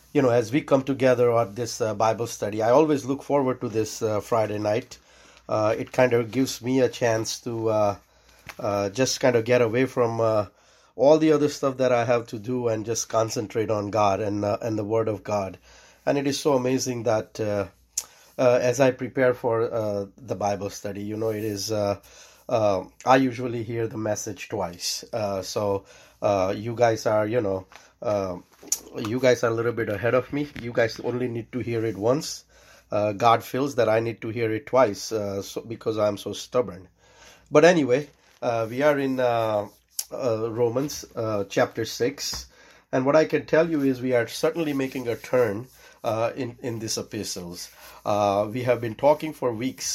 As we come together on this Bible study, I always look forward to this Friday night. It kind of gives me a chance to just kind of get away from all the other stuff that I have to do and just concentrate on God and the Word of God. And it is so amazing that as I prepare for the Bible study, it is. I usually hear the message twice. So you guys are, uh, you guys are a little bit ahead of me. You guys only need to hear it once. God feels that I need to hear it twice, because I'm so stubborn. But anyway, we are in Romans chapter 6. And what I can tell you is we are certainly making a turn in these epistles. We have been talking for weeks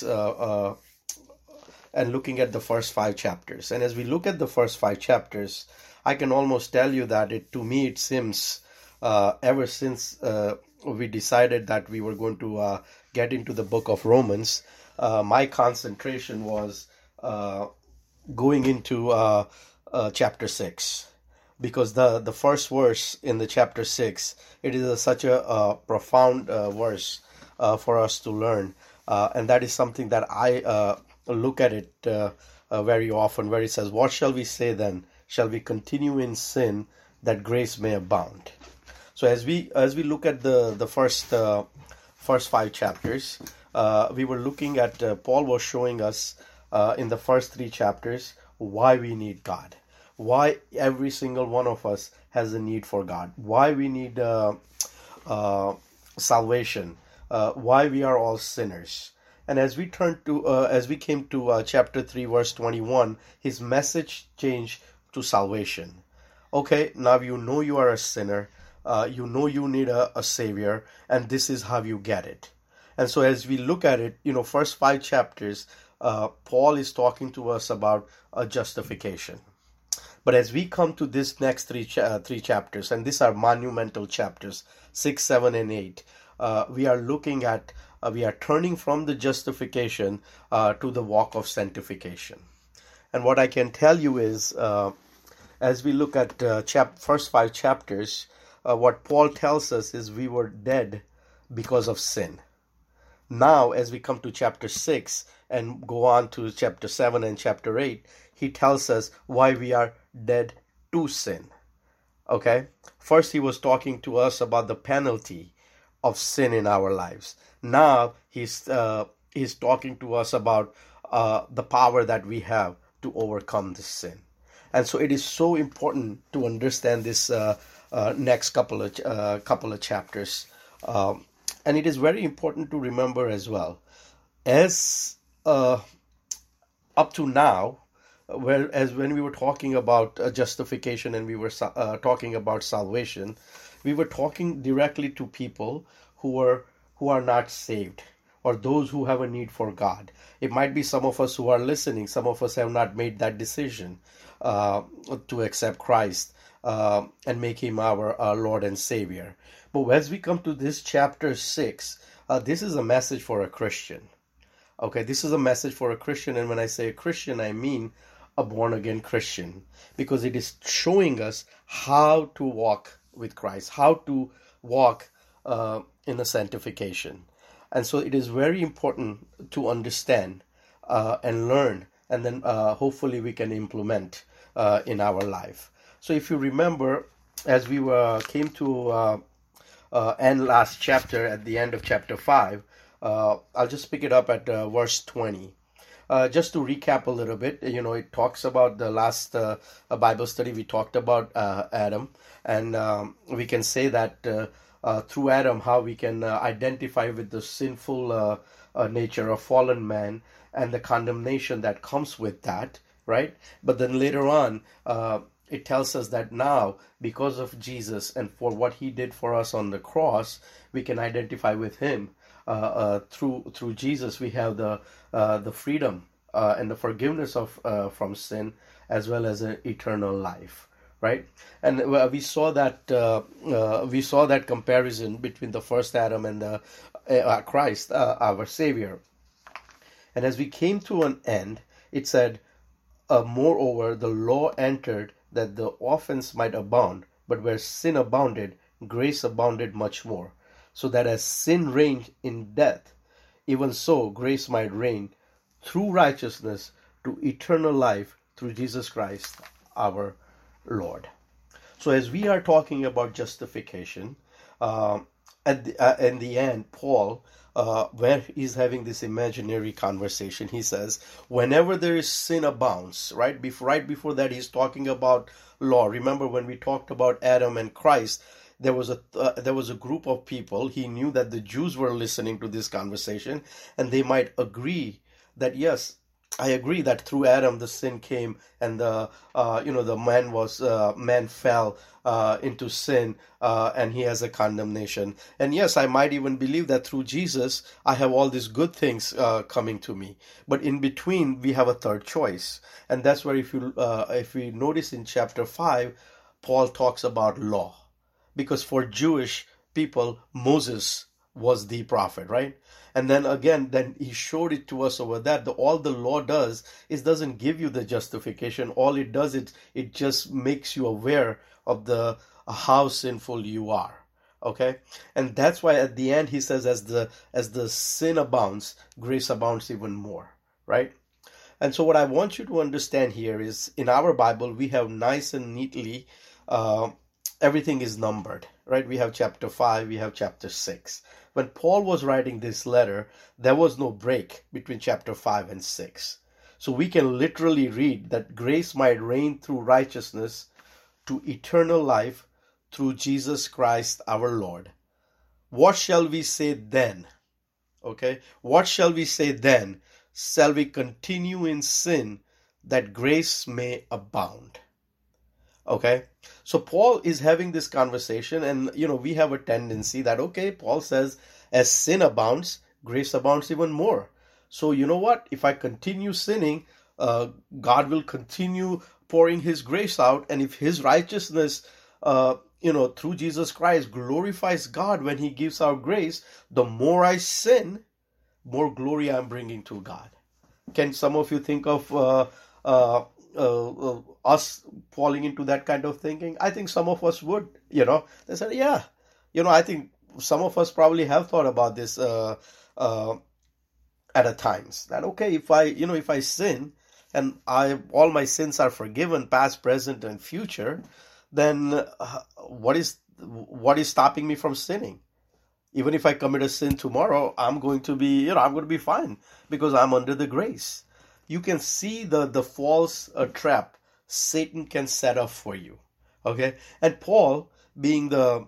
and looking at the first 5 chapters. And as we look at the first 5 chapters, I can almost tell you that to me it seems ever since we decided that we were going to get into the book of Romans, my concentration was going into chapter 6, because the first verse in the chapter 6, it is such a profound verse for us to learn, and that is something that I look at it very often, where it says, what shall we say then? Shall we continue in sin that grace may abound? So as we look at the first 5 chapters, we were looking at Paul was showing us in the first 3 chapters why we need God, why every single one of us has a need for God, why we need salvation, why we are all sinners. And as we came to chapter 3, verse 21, his message changed to salvation. Okay, now you know you are a sinner, you know you need a savior, and this is how you get it. And so as we look at it, first 5 chapters, Paul is talking to us about a justification. But as we come to this next three chapters, and these are monumental chapters, 6, 7, and 8, we are looking at, we are turning from the justification to the walk of sanctification. And what I can tell you is, as we look at first 5 chapters, what Paul tells us is we were dead because of sin. Now, as we come to chapter 6 and go on to chapter 7 and chapter 8, he tells us why we are dead to sin. Okay? First, he was talking to us about the penalty of sin in our lives. Now, he's talking to us about the power that we have to overcome this sin. And so it is so important to understand this next couple of chapters. And it is very important to remember as well, as up to now, whereas when we were talking about justification and we were talking about salvation, we were talking directly to people who are not saved, or those who have a need for God. It might be some of us who are listening. Some of us have not made that decision to accept Christ and make him our Lord and Savior. But as we come to this chapter 6, this is a message for a Christian. Okay, this is a message for a Christian, and when I say a Christian, I mean a born-again Christian, because it is showing us how to walk with Christ, how to walk in a sanctification. And so it is very important to understand and learn, and then hopefully we can implement in our life. So if you remember, as we came to end last chapter, at the end of chapter 5, I'll just pick it up at verse 20. Just to recap a little bit, it talks about the last Bible study. We talked about Adam, and we can say that through Adam, how we can identify with the sinful nature of fallen man and the condemnation that comes with that, right? But then later on, it tells us that now, because of Jesus and for what he did for us on the cross, we can identify with him. Through Jesus, we have the freedom and the forgiveness of from sin, as well as an eternal life, right? And we saw that comparison between the first Adam and the Christ, our Savior. And as we came to an end, it said, moreover, the law entered that the offense might abound, but where sin abounded, grace abounded much more, so that as sin reigned in death, even so grace might reign through righteousness to eternal life through Jesus Christ our Lord. So as we are talking about justification, uh, in the end, Paul, where he's having this imaginary conversation, he says, whenever there is sin abounds, right before that, he's talking about law. Remember when we talked about Adam and Christ, there was a group of people. He knew that the Jews were listening to this conversation, and they might agree that yes, I agree that through Adam the sin came, and the man fell into sin, and he has a condemnation. And yes, I might even believe that through Jesus I have all these good things coming to me. But in between we have a third choice, and that's where if we notice in chapter 5, Paul talks about law, because for Jewish people Moses was the prophet, right? And then again, then he showed it to us over that all the law does is doesn't give you the justification. All it does, it just makes you aware of the how sinful you are. Okay, and that's why at the end he says, as the sin abounds, grace abounds even more, right? And so what I want you to understand here is, in our Bible we have nice and neatly, everything is numbered, right? We have chapter 5, we have chapter 6. When Paul was writing this letter, there was no break between chapter 5 and 6. So we can literally read that grace might reign through righteousness to eternal life through Jesus Christ our Lord. What shall we say then? Okay, what shall we say then? Shall we continue in sin that grace may abound? Okay, so Paul is having this conversation, and we have a tendency that, okay, Paul says as sin abounds, grace abounds even more. So you know what? If I continue sinning, God will continue pouring his grace out, and if his righteousness, through Jesus Christ glorifies God when he gives out grace, the more I sin, more glory I'm bringing to God. Can some of you think of us falling into that kind of thinking? I think some of us would. They said, yeah. I think some of us probably have thought about this at a times, that okay, if I sin and all my sins are forgiven, past, present, and future, then what is stopping me from sinning? Even if I commit a sin tomorrow, I'm going to be fine, because I'm under the grace. You can see the false trap Satan can set up for you. Okay, and Paul, being the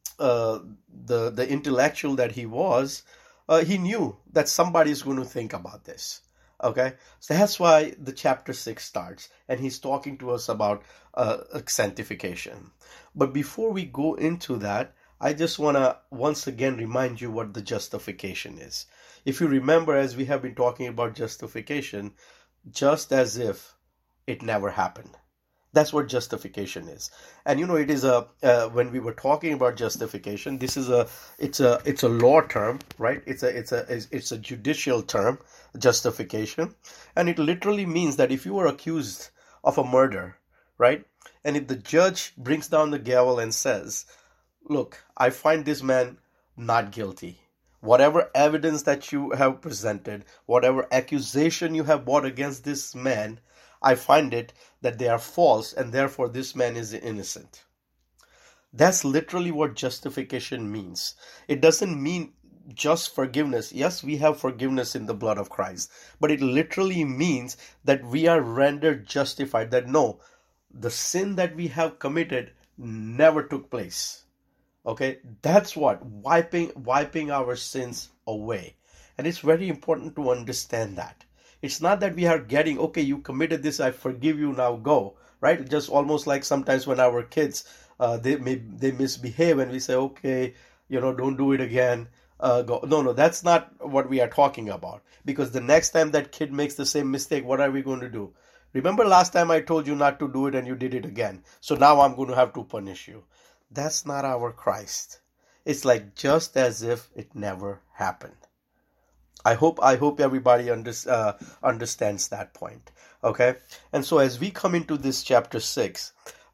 intellectual that he was, he knew that somebody is going to think about this. Okay, so that's why the chapter 6 starts, and he's talking to us about sanctification. But before we go into that, I just want to once again remind you what the justification is. If you remember, as we have been talking about justification, just as if it never happened. That's what justification is. And it is when we were talking about justification, it's a law term, right? It's a judicial term, justification, and it literally means that if you were accused of a murder, right, and if the judge brings down the gavel and says, look, I find this man not guilty. Whatever evidence that you have presented, whatever accusation you have brought against this man, I find it that they are false, and therefore this man is innocent. That's literally what justification means. It doesn't mean just forgiveness. Yes, we have forgiveness in the blood of Christ, but it literally means that we are rendered justified, that no, the sin that we have committed never took place. Okay, that's what wiping our sins away. And it's very important to understand that. It's not that we are getting, okay, you committed this, I forgive you, now go, right? Just almost like sometimes when our kids, they misbehave and we say, okay, don't do it again. Go. No, that's not what we are talking about. Because the next time that kid makes the same mistake, what are we going to do? Remember last time I told you not to do it and you did it again. So now I'm going to have to punish you. That's not our Christ. It's like just as if it never happened. I hope everybody understands that point. Okay, and so as we come into this chapter 6,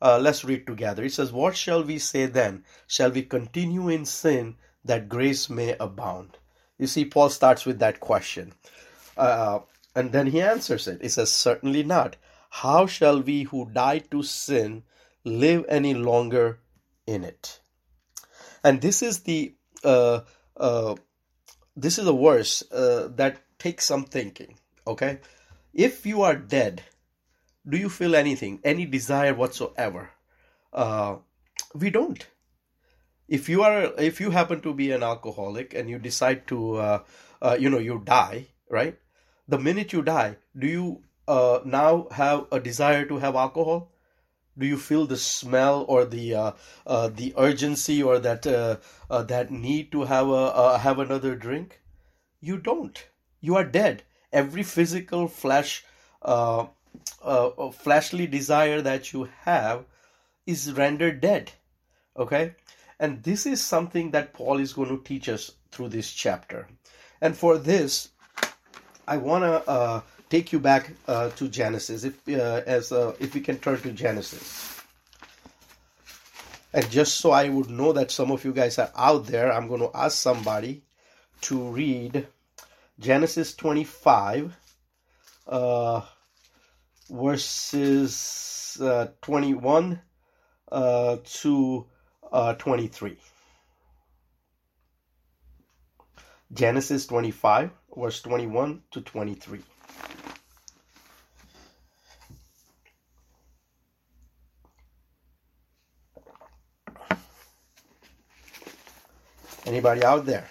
Let's read together. It says, "What shall we say then? Shall we continue in sin that grace may abound?" You see, Paul starts with that question. Uh, and then he answers it. He says, "Certainly not. How shall we who died to sin live any longer in it?" And uh, uh, this is a verse that takes some thinking. Okay, if you are dead, do you feel anything, any desire whatsoever? Uh, we don't. If you happen to be an alcoholic and you decide to, you die, right? The minute you die, do you now have a desire to have alcohol? Do you feel the smell or the urgency or that need to have another drink? You don't. You are dead. Every physical uh, fleshly desire that you have is rendered dead. Okay? And this is something that Paul is going to teach us through this chapter. And for this, I want to take you back to Genesis, if we can turn to Genesis. And just so I would know that some of you guys are out there, I'm going to ask somebody to read Genesis 25, verses 21 to 23. Genesis 25, verse 21 to 23. Anybody out there?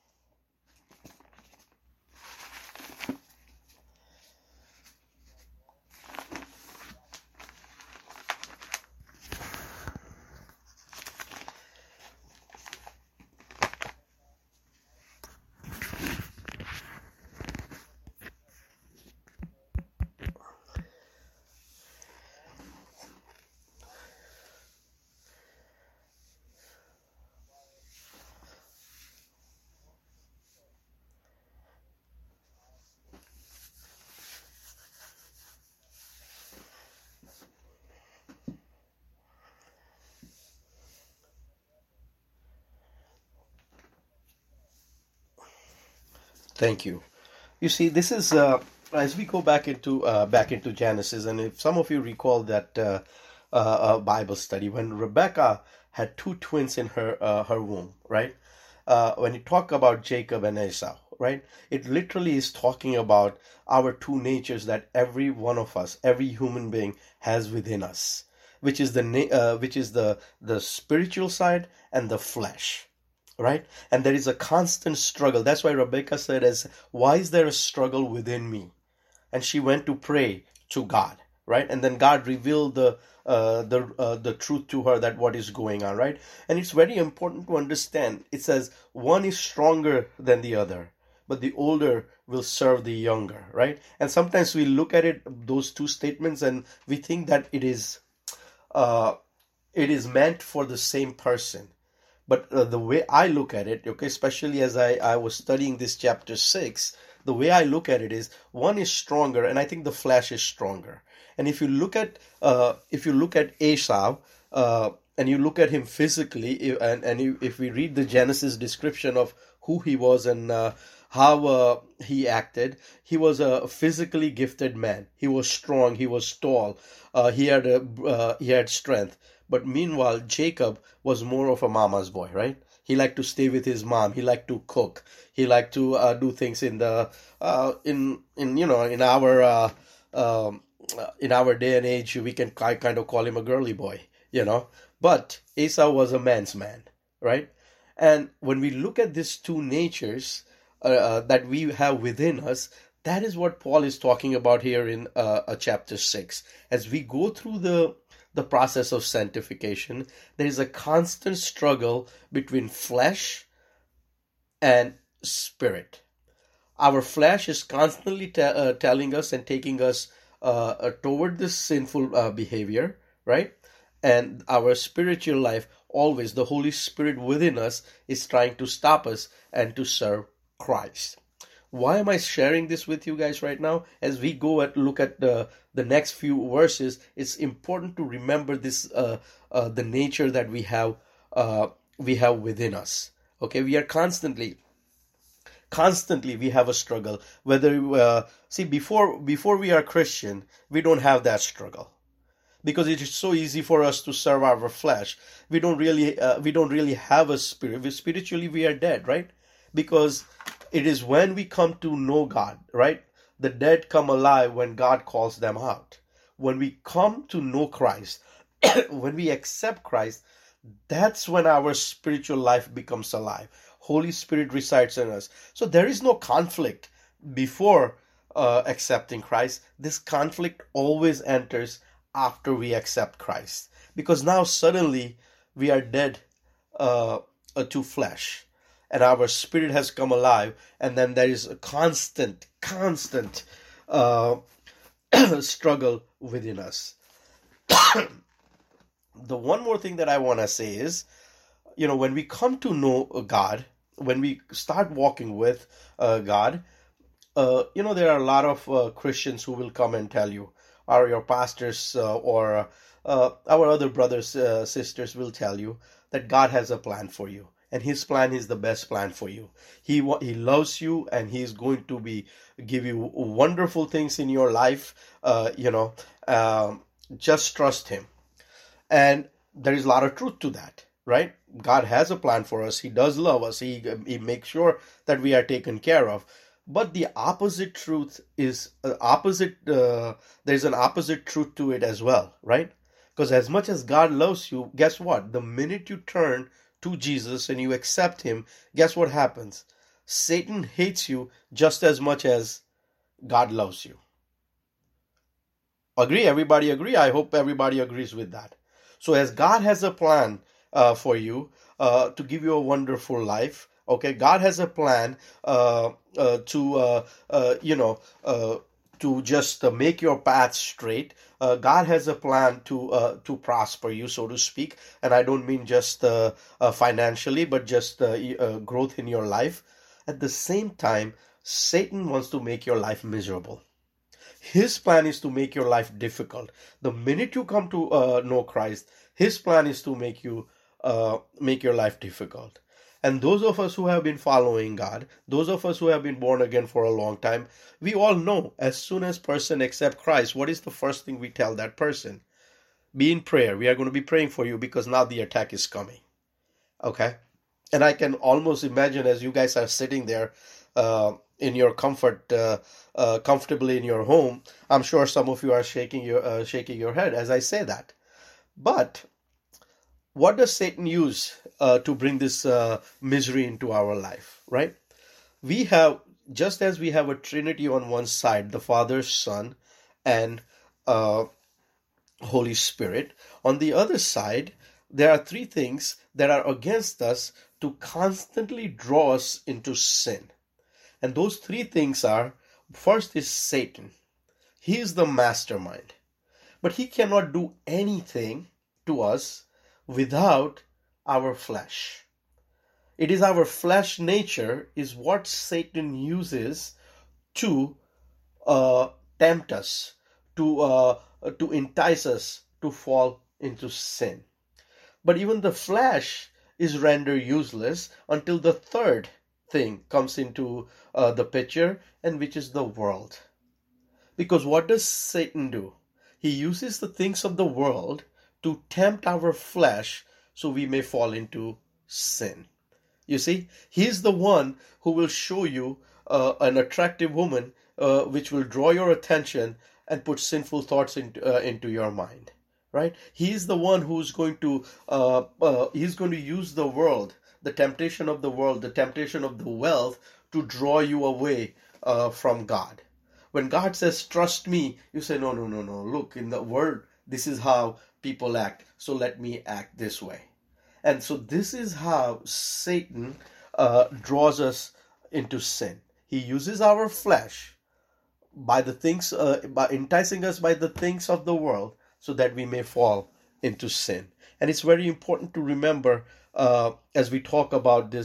Thank you. You see, this is as we go back into Genesis, and if some of you recall that Bible study when Rebecca had two twins in her womb, right? When you talk about Jacob and Esau, right? It literally is talking about our two natures that every one of us, every human being has within us, which is the spiritual side and the flesh, right? And there is a constant struggle. That's why Rebecca said, "As why is there a struggle within me?" And she went to pray to God, right? And then God revealed the truth to her, that what is going on, right? And it's very important to understand. It says one is stronger than the other, but the older will serve the younger, right? And sometimes we look at it, those two statements, and we think that uh, it is meant for the same person. But the way I look at it, okay, especially as I was studying this chapter 6, the way I look at it is one is stronger, and I think the flesh is stronger. And if you look at Esau, and you look at him physically, if we read the Genesis description of who he was and how he acted, he was a physically gifted man. He was strong. He was tall. He had strength. But meanwhile, Jacob was more of a mama's boy, right? He liked to stay with his mom. He liked to cook. He liked to do things in our day and age. We can kind of call him a girly boy, you know. But Esau was a man's man, right? And when we look at these two natures that we have within us, that is what Paul is talking about here in chapter 6. As we go through the process of sanctification, there is a constant struggle between flesh and spirit. Our flesh is constantly telling us and taking us toward this sinful behavior, right? And our spiritual life, always the Holy Spirit within us is trying to stop us and to serve Christ. Why am I sharing this with you guys right now? As we go and look at the next few verses, it's important to remember this the nature that we have within us. Okay, we are constantly we have a struggle. Whether see before we are Christian, we don't have that struggle because it is so easy for us to serve our flesh. We don't really have a spirit. Spiritually we are dead, right? Because it is when we come to know God, right? The dead come alive when God calls them out. When we come to know Christ, when we accept Christ, that's when our spiritual life becomes alive. Holy Spirit resides in us. So there is no conflict before accepting Christ. This conflict always enters after we accept Christ. Because now suddenly we are dead to flesh and our spirit has come alive, and then there is a constant uh, struggle within us. The one more thing that I want to say is, when we come to know God, when we start walking with God, there are a lot of Christians who will come and tell you, or your pastors or our other brothers, sisters will tell you that God has a plan for you. And his plan is the best plan for you. He loves you, and he's going to give you wonderful things in your life. Just trust him. And there is a lot of truth to that, right? God has a plan for us. He does love us. He makes sure that we are taken care of. But the opposite truth is there's an opposite truth to it as well, right? Because as much as God loves you, guess what? The minute you turn to Jesus and you accept him, guess what happens? Satan hates you just as much as God loves you. Agree? Everybody agree? I hope everybody agrees with that. So as God has a plan for you to give you a wonderful life, okay, God has a plan to just make your path straight. God has a plan to prosper you, so to speak, and I don't mean just financially, but just growth in your life. At the same time, Satan wants to make your life miserable. His plan is to make your life difficult. The minute you come to know Christ, his plan is to make your life difficult. And those of us who have been following God, those of us who have been born again for a long time, we all know as soon as person accept Christ, what is the first thing we tell that person? Be in prayer. We are going to be praying for you because now the attack is coming. Okay? And I can almost imagine as you guys are sitting there in your comfortably in your home, I'm sure some of you are shaking your head as I say that. But what does Satan use to bring this misery into our life, right? We have, just as we have a Trinity on one side, the Father, Son, and Holy Spirit, on the other side, there are three things that are against us to constantly draw us into sin. And those three things are, first is Satan. He is the mastermind. But he cannot do anything to us without our flesh. It is our flesh nature is what Satan uses to tempt us, to entice us to fall into sin. But even the flesh is rendered useless until the third thing comes into the picture, and which is the world. Because what does Satan do? He uses the things of the world to tempt our flesh so we may fall into sin. You see, he's the one who will show you an attractive woman which will draw your attention and put sinful thoughts into your mind. Right? He's the one who's going to use the world, the temptation of the world, the temptation of the wealth to draw you away from God. When God says, trust me, you say, no. Look, in the word, this is how people act. So let me act this way. And so this is how Satan draws us into sin. He uses our flesh by the things, by enticing us by the things of the world, so that we may fall into sin. And it's very important to remember as we talk about this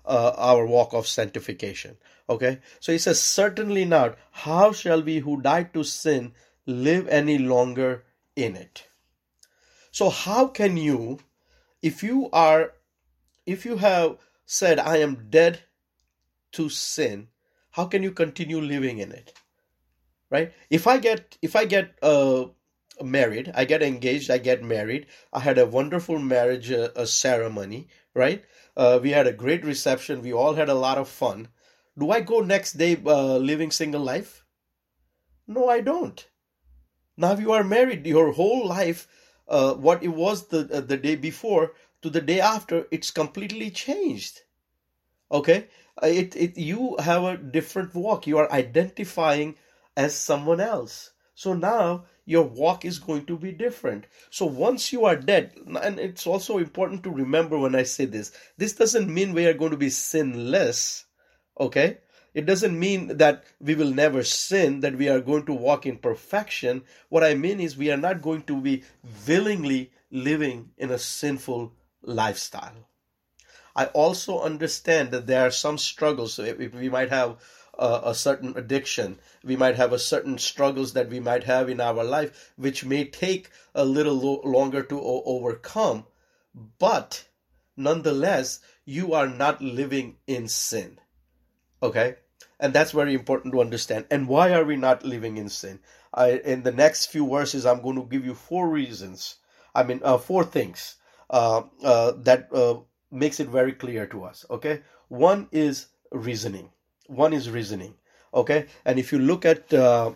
our walk of sanctification. Okay, so he says, certainly not. How shall we who died to sin live any longer in it? So how can you, if you are, if you have said, I am dead to sin, how can you continue living in it? Right? If I get married, I get engaged, I get married. I had a wonderful marriage ceremony, right? We had a great reception. We all had a lot of fun. Do I go next day living single life? No, I don't. Now you are married. Your whole life, what it was the day before to the day after, it's completely changed. Okay, it you have a different walk. You are identifying as someone else. So now your walk is going to be different. So once you are dead, and it's also important to remember when I say this doesn't mean we are going to be sinless. Okay, it doesn't mean that we will never sin, that we are going to walk in perfection. What I mean is we are not going to be willingly living in a sinful lifestyle. I also understand that there are some struggles. So if we might have a certain addiction, we might have a certain struggles that we might have in our life, which may take a little longer to overcome. But nonetheless, you are not living in sin. Okay? And that's very important to understand. And why are we not living in sin? In the next few verses, I'm going to give you four reasons. Four things that makes it very clear to us. Okay, one is reasoning. Okay, and if you look at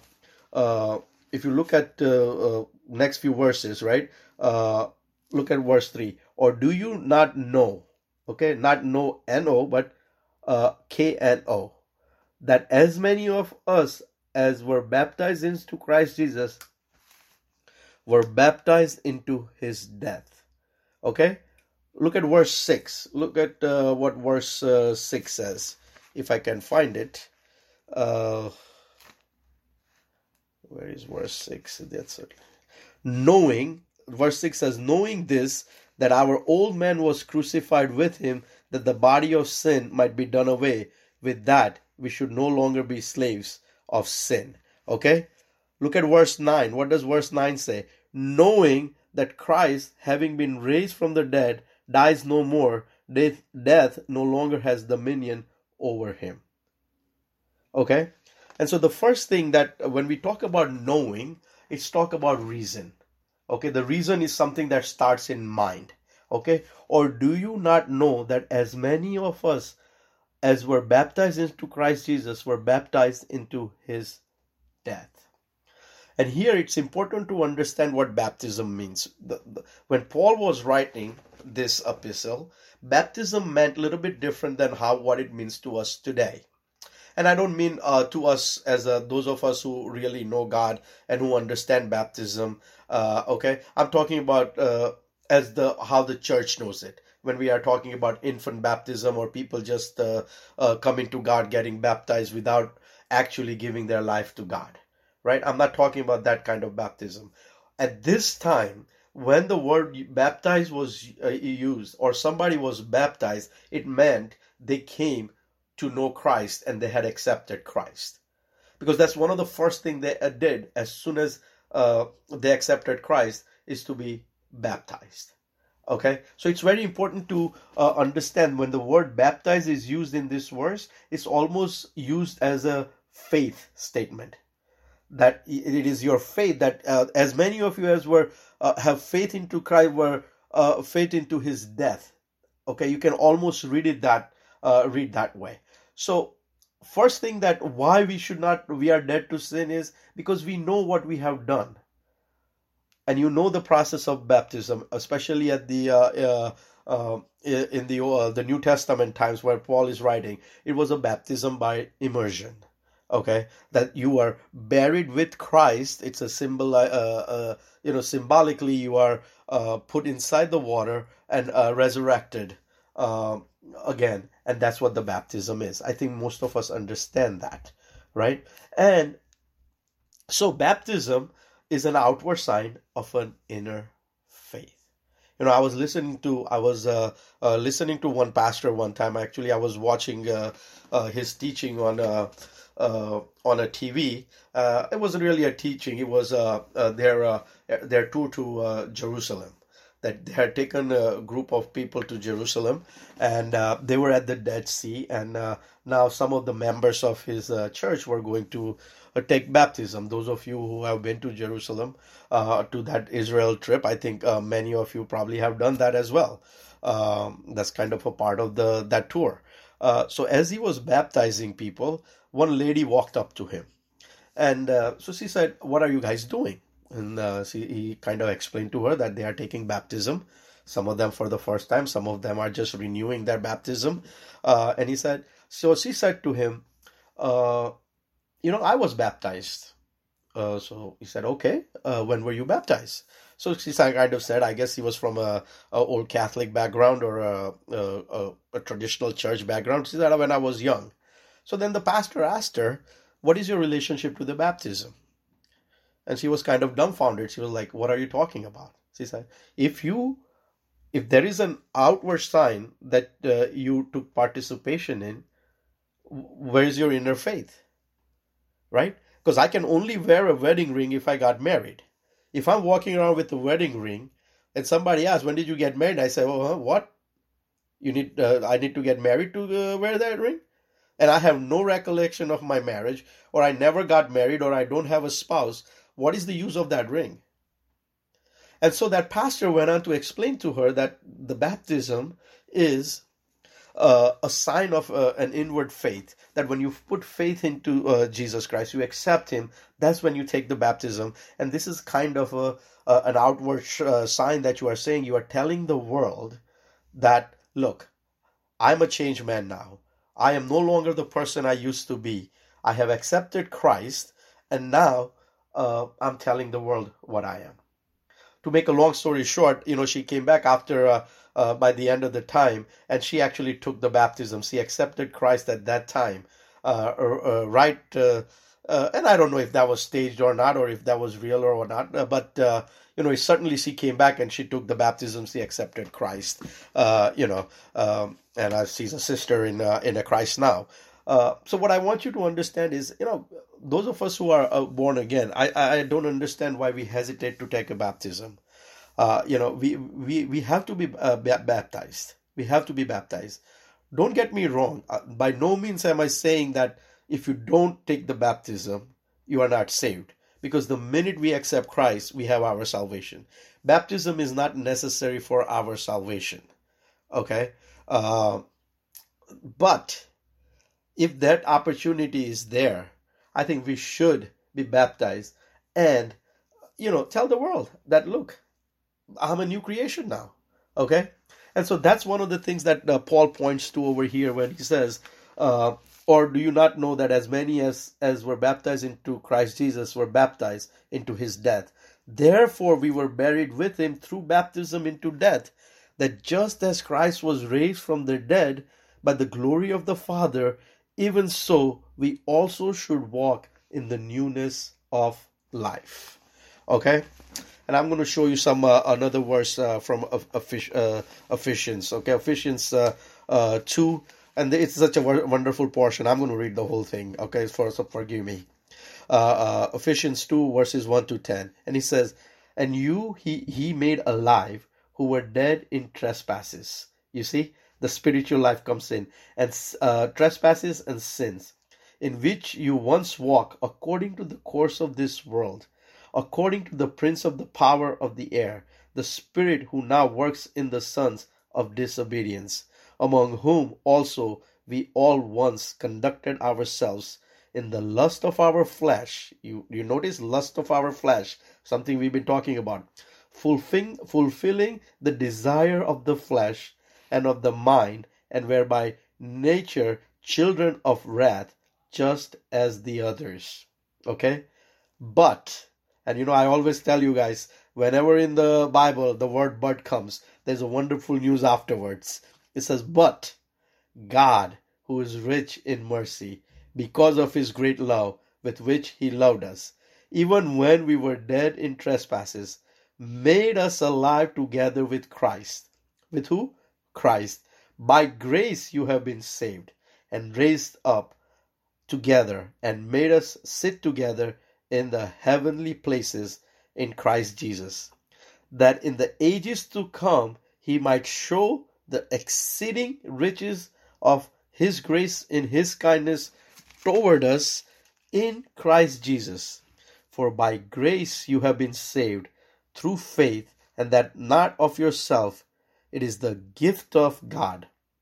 next few verses, right? Look at verse 3. Or do you not know? Okay, not know N-O, but K-N-O. That as many of us as were baptized into Christ Jesus were baptized into his death. Okay? Look at verse 6. Look at what verse 6 says. If I can find it. Where is verse 6? That's it. Verse 6 says, knowing this, that our old man was crucified with him, that the body of sin might be done away, with that we should no longer be slaves of sin. Okay? Look at verse 9. What does verse 9 say? Knowing that Christ, having been raised from the dead, dies no more, death no longer has dominion over him. Okay? And so the first thing that when we talk about knowing, it's talk about reason. Okay? The reason is something that starts in mind. Okay? Or do you not know that as many of us as were baptized into Christ Jesus were baptized into his death? And here it's important to understand what baptism means. When Paul was writing this epistle, baptism meant a little bit different than what it means to us today. And I don't mean to us as those of us who really know God and who understand baptism. Okay, I'm talking about how the church knows it. When we are talking about infant baptism or people just coming to God, getting baptized without actually giving their life to God. Right? I'm not talking about that kind of baptism. At this time, when the word baptized was used, or somebody was baptized, it meant they came to know Christ and they had accepted Christ. Because that's one of the first things they did as soon as they accepted Christ, is to be baptized. Okay, so it's very important to understand when the word baptized is used in this verse, it's almost used as a faith statement. That it is your faith that as many of you as were have faith into Christ were faith into his death. Okay, you can almost read that way. So first thing that why we are dead to sin is because we know what we have done. And you know the process of baptism, especially at the in the New Testament times where Paul is writing, it was a baptism by immersion. Okay, that you are buried with Christ. It's a symbol, symbolically you are put inside the water and resurrected again. And that's what the baptism is. I think most of us understand that, right? And so baptism is an outward sign of an inner faith. I was listening to one pastor one time. Actually, I was watching his teaching on a TV. It wasn't really a teaching. It was their tour to Jerusalem. That they had taken a group of people to Jerusalem, and they were at the Dead Sea, and now some of the members of his church were going to take baptism. Those of you who have been to Jerusalem, to that Israel trip, I think many of you probably have done that as well. That's kind of a part of the that tour. So as he was baptizing people, one lady walked up to him, and so she said, "What are you guys doing?" And he kind of explained to her that they are taking baptism. Some of them for the first time, some of them are just renewing their baptism. And he said, so she said to him, uh, I was baptized. So he said, okay, when were you baptized? So she kind of said, I guess he was from a old Catholic background or a traditional church background. She said, when I was young. So then the pastor asked her, what is your relationship to the baptism? And she was kind of dumbfounded. She was like, what are you talking about? She said, if there is an outward sign that you took participation in, where is your inner faith? Right? Because I can only wear a wedding ring if I got married. If I'm walking around with a wedding ring and somebody asks, when did you get married? I say, oh, what? I need to get married to wear that ring? And I have no recollection of my marriage, or I never got married, or I don't have a spouse. What is the use of that ring? And so that pastor went on to explain to her that the baptism is a sign of an inward faith. That when you put faith into Jesus Christ, you accept Him, that's when you take the baptism. And this is kind of an outward sign that you are saying, you are telling the world that, look, I'm a changed man now. I am no longer the person I used to be. I have accepted Christ, and now I'm telling the world what I am. To make a long story short, she came back after by the end of the time, and she actually took the baptism. She accepted Christ at that time, right? And I don't know if that was staged or not, or if that was real or not. But certainly she came back and she took the baptism. She accepted Christ. And she's a sister in a Christ now. So what I want you to understand is, those of us who are born again, I don't understand why we hesitate to take a baptism. We have to be baptized. We have to be baptized. Don't get me wrong. By no means am I saying that if you don't take the baptism, you are not saved. Because the minute we accept Christ, we have our salvation. Baptism is not necessary for our salvation. Okay? But if that opportunity is there, I think we should be baptized and, tell the world that, look, I'm a new creation now. Okay? And so that's one of the things that Paul points to over here when he says, or do you not know that as many as were baptized into Christ Jesus were baptized into his death? Therefore we were buried with him through baptism into death, that just as Christ was raised from the dead by the glory of the Father, even so we also should walk in the newness of life. Okay? And I'm going to show you some another verse from Ephesians. Okay, Ephesians 2, and it's such a wonderful portion. I'm going to read the whole thing. Okay, so forgive me. Ephesians 2 verses 1 to 10, and he says, "And you he made alive who were dead in trespasses." You see, the spiritual life comes in, and trespasses and sins, in which you once walked according to the course of this world, according to the prince of the power of the air, the spirit who now works in the sons of disobedience, among whom also we all once conducted ourselves in the lust of our flesh. You notice lust of our flesh, something we've been talking about, fulfilling the desire of the flesh and of the mind, and were by nature children of wrath, just as the others. Okay? But, and I always tell you guys, whenever in the Bible the word but comes, there's a wonderful news afterwards. It says, but God, who is rich in mercy, because of his great love with which he loved us, even when we were dead in trespasses, made us alive together with Christ. With who? Christ. By grace you have been saved and raised up together and made us sit together in the heavenly places in Christ Jesus, that in the ages to come he might show the exceeding riches of his grace in his kindness toward us in Christ Jesus. For by grace you have been saved through faith, and that not of yourself, it is the gift of God,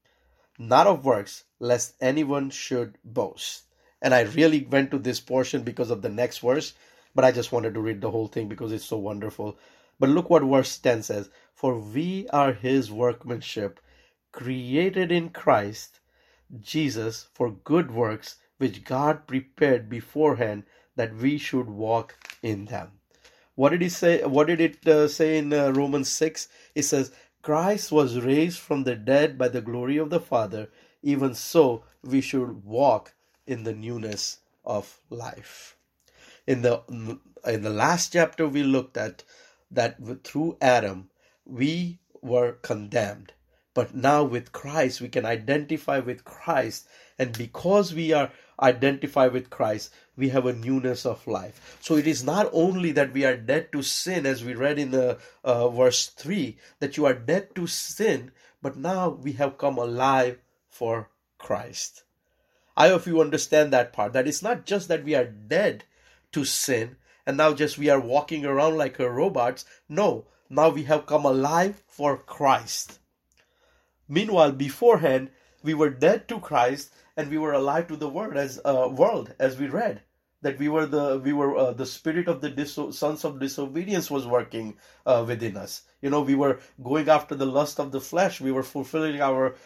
not of works, lest anyone should boast. And I really went to this portion because of the next verse, but I just wanted to read the whole thing because it's so wonderful. But look what verse 10 says. For we are his workmanship, created in Christ Jesus for good works, which God prepared beforehand that we should walk in them. What did he say? What did it say in Romans 6? It says, Christ was raised from the dead by the glory of the Father. Even so, we should walk in the newness of life. In the last chapter, we looked at that through Adam, we were condemned. But now with Christ, we can identify with Christ. And because we are identified with Christ, we have a newness of life. So it is not only that we are dead to sin, as we read in the verse 3, that you are dead to sin, but now we have come alive for Christ. I hope you understand that part, that it's not just that we are dead to sin and now just we are walking around like robots. No, now we have come alive for Christ. Meanwhile, beforehand, we were dead to Christ and we were alive to the world, as we read, that the spirit of the sons of disobedience was working within us. We were going after the lust of the flesh. We were fulfilling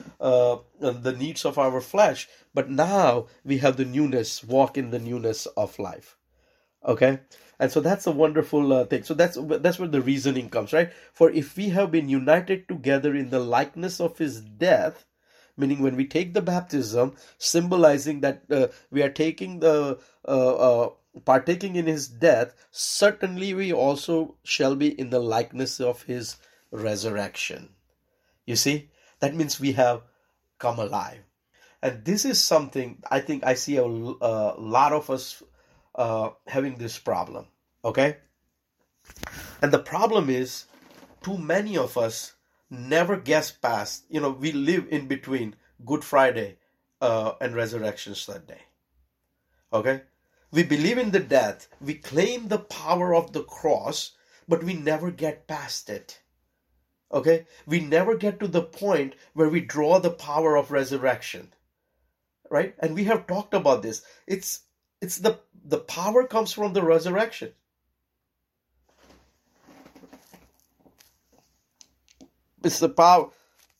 the needs of our flesh. But now we have the newness, walk in the newness of life. Okay? And so that's a wonderful thing. So that's where the reasoning comes, right? For if we have been united together in the likeness of his death, meaning when we take the baptism, symbolizing that we are taking partaking in his death, certainly we also shall be in the likeness of his resurrection. You see, that means we have come alive. And this is something I think I see a lot of us having this problem. Okay? And the problem is, too many of us never gets past, we live in between Good Friday and Resurrection Sunday. Okay? We believe in the death, we claim the power of the cross, but we never get past it. Okay? We never get to the point where we draw the power of resurrection. Right? And we have talked about this. It's the power comes from the resurrection. It's the power.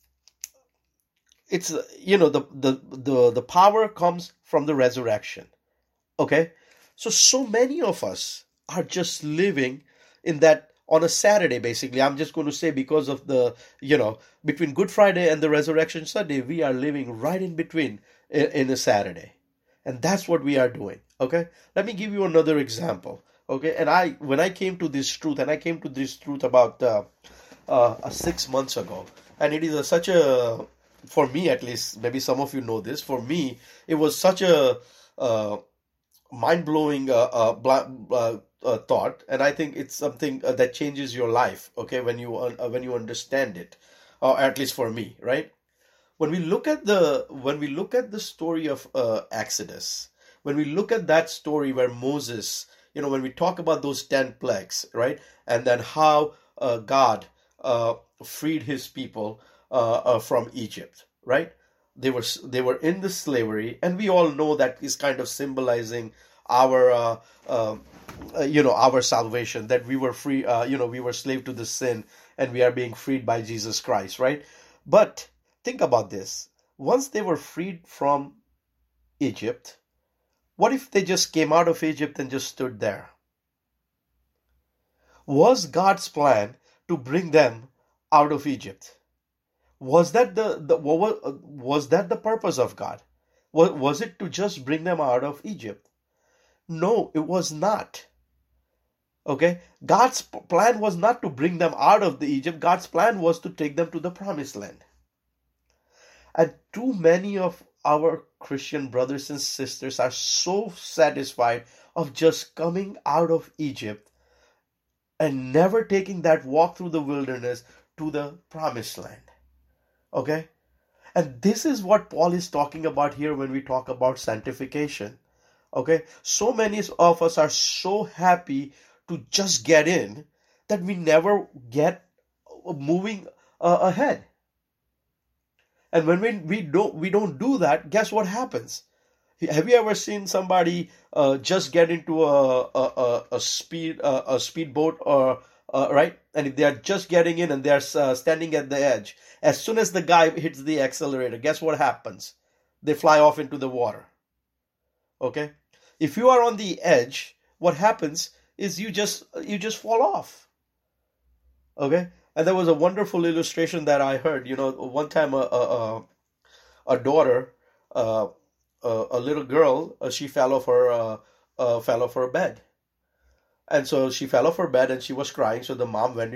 It's the power comes from the resurrection. Okay? So many of us are just living in that on a Saturday, basically. I'm just going to say because of the, between Good Friday and the Resurrection Sunday, we are living right in between in a Saturday. And that's what we are doing. Okay? Let me give you another example. Okay? And when I came to this truth, about 6 months ago, and it is for me at least, maybe some of you know this, for me, it was such a mind-blowing thought, and I think it's something that changes your life, okay, when you understand it, or at least for me, right? When we look at the story of Exodus, when we look at that story where Moses, when we talk about those 10 plagues, right, and then how God freed his people from Egypt, right? They were in the slavery, and we all know that is kind of symbolizing our our salvation, that we were free, we were slave to the sin, and we are being freed by Jesus Christ, right? But think about this. Once they were freed from Egypt, what if they just came out of Egypt and just stood there? Was God's plan to bring them out of Egypt? Was that was that the purpose of God? Was it to just bring them out of Egypt? No, it was not. Okay, God's plan was not to bring them out of the Egypt. God's plan was to take them to the promised land. And too many of our Christian brothers and sisters are so satisfied of just coming out of Egypt and never taking that walk through the wilderness to the promised land. Okay? And this is what Paul is talking about here when we talk about sanctification. Okay? So many of us are so happy to just get in that we never get moving ahead. And when we don't do that, guess what happens? Have you ever seen somebody just get into a speedboat, or right? And if they are just getting in and they are standing at the edge, as soon as the guy hits the accelerator, guess what happens? They fly off into the water. Okay, if you are on the edge, what happens is you just fall off. Okay, and there was a wonderful illustration that I heard. One time a daughter, uh, a little girl, she fell off her bed, and so she fell off her bed and she was crying. So the mom went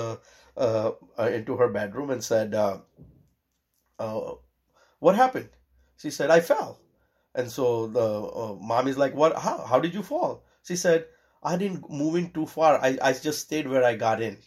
into her bedroom and said, uh, "What happened?" She said, "I fell." And so the mom is like, "What? How did you fall?" She said, "I didn't move in too far. I just stayed where I got in."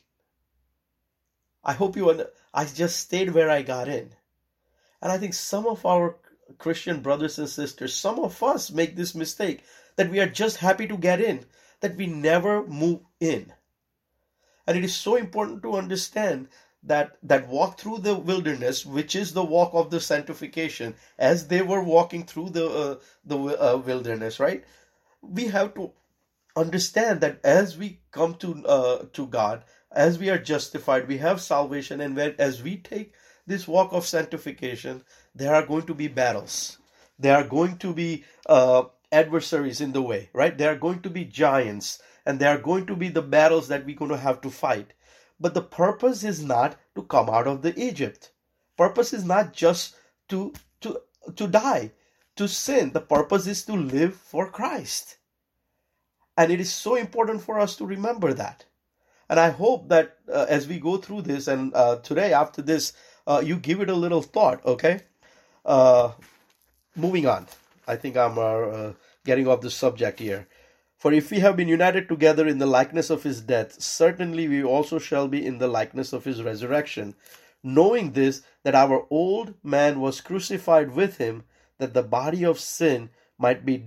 I hope I just stayed where I got in. And I think some of our Christian brothers and sisters, some of us make this mistake that we are just happy to get in, that we never move in. And it is so important to understand that walk through the wilderness, which is the walk of the sanctification, as they were walking through the wilderness, right? We have to understand that as we come to God, as we are justified, we have salvation, and as we take this walk of sanctification, there are going to be battles. There are going to be adversaries in the way, right? There are going to be giants, and there are going to be the battles that we're going to have to fight. But the purpose is not to come out of the Egypt. Purpose is not just to to to die, to sin. The purpose is to live for Christ. And it is so important for us to remember that. And I hope that as we go through this, and today after this, you give it a little thought, okay? Uh, Moving on. I think I'm getting off the subject here. For if we have been united together in the likeness of his death, certainly we also shall be in the likeness of his resurrection, knowing this, that our old man was crucified with him, that the body of sin might be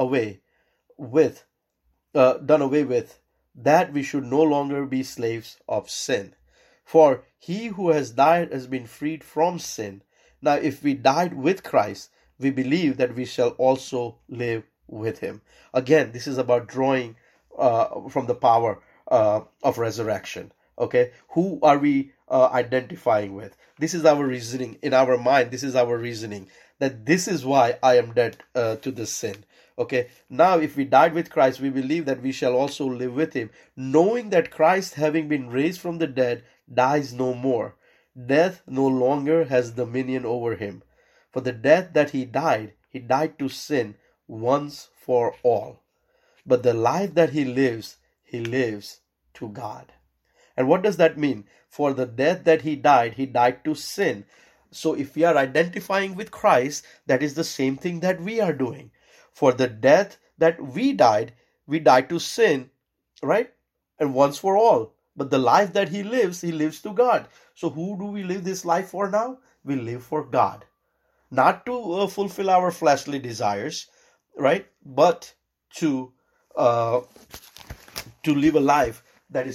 with done away with, that we should no longer be slaves of sin. For he who has died has been freed from sin. Now, if we died with Christ, we believe that we shall also live with him. Again, this is about drawing from the power of resurrection. Okay, who are we identifying with? This is our reasoning in our mind. This is our reasoning that this is why I am dead to the sin. Okay, now if we died with Christ, we believe that we shall also live with him, knowing that Christ, having been raised from the dead, dies no more. Death no longer has dominion over him. For the death that he died to sin once for all. But the life that he lives to God. And what does that mean? For the death that he died to sin. So if we are identifying with Christ, that is the same thing that we are doing. For the death that we died to sin, right? And once for all. But the life that he lives to God. So who do we live this life for now? We live for God. Not to fulfill our fleshly desires, right? But to uh, to live a life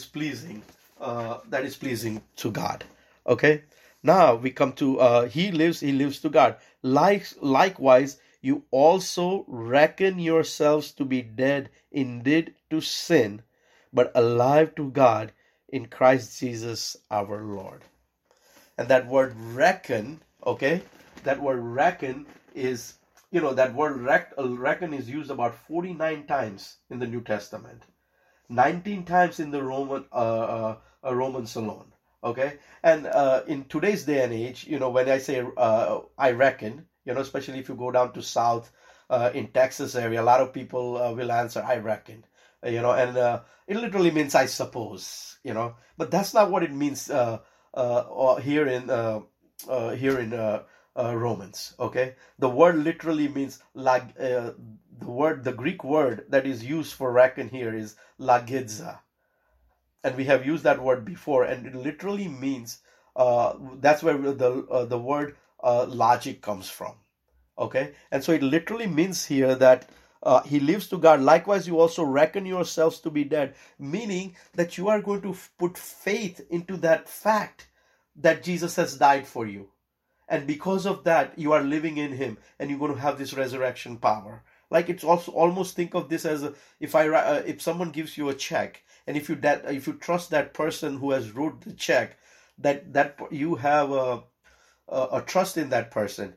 that is pleasing to God. Okay. Now we come to he lives to God. Likewise, you also reckon yourselves to be dead indeed to sin, but alive to God in Christ Jesus our Lord. And that word reckon, okay, that word reckon is, that word reckon is used about 49 times in the New Testament, 19 times in the Romans alone. Okay, and in today's day and age, when I say I reckon, especially if you go down to south in Texas area, a lot of people will answer I reckon. and it literally means I suppose, but that's not what it means here in Romans. Okay, the word literally means the Greek word that is used for reckon here is lagidza, and we have used that word before, and it literally means that's where the word logic comes from. Okay, and so it literally means here that he lives to God. Likewise, you also reckon yourselves to be dead, meaning that you are going to put faith into that fact that Jesus has died for you. And because of that, you are living in him, and you're going to have this resurrection power. Like, it's also almost, think of this as if someone gives you a check, and if you trust that person who has wrote the check, that you have a trust in that person,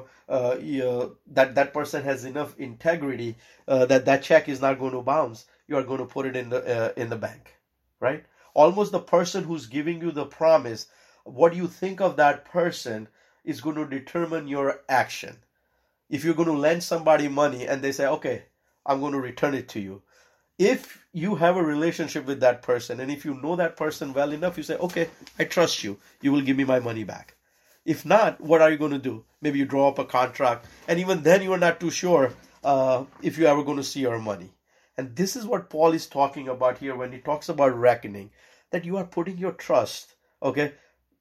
that person has enough integrity that check is not going to bounce. You are going to put it in the bank, right? Almost the person who's giving you the promise, what you think of that person is going to determine your action. If you're going to lend somebody money and they say, okay, I'm going to return it to you. If you have a relationship with that person, and if you know that person well enough, you say, okay, I trust you. You will give me my money back. If not, what are you going to do? Maybe you draw up a contract, and even then you are not too sure if you're ever going to see your money. And this is what Paul is talking about here when he talks about reckoning, that you are putting your trust, okay,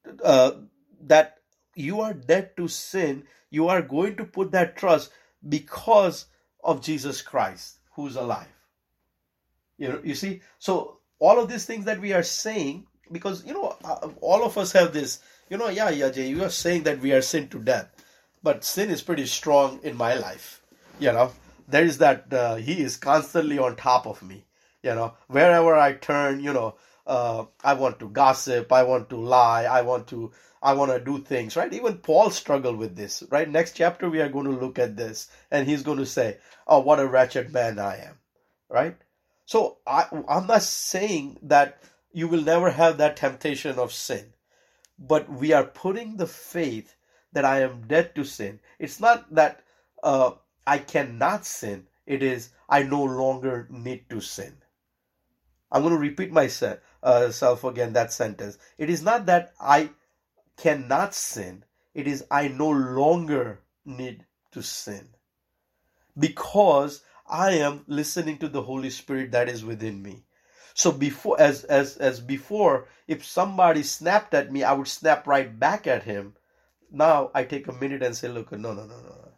that you are dead to sin. You are going to put that trust because of Jesus Christ, who's alive. You see, so all of these things that we are saying, because all of us have this, Jay, you are saying that we are sin to death, but sin is pretty strong in my life. There is that he is constantly on top of me. Wherever I turn, I want to gossip, I want to lie, I want to do things, right? Even Paul struggled with this, right? Next chapter we are going to look at this, and he's going to say, oh, what a wretched man I am, right? So I'm not saying that you will never have that temptation of sin, but we are putting the faith that I am dead to sin. It's not that I cannot sin. It is I no longer need to sin. I'm going to repeat myself again, that sentence. It is not that I cannot sin. It is I no longer need to sin, because I am listening to the Holy Spirit that is within me. So before, as before, if somebody snapped at me, I would snap right back at him. Now I take a minute and say, look, no.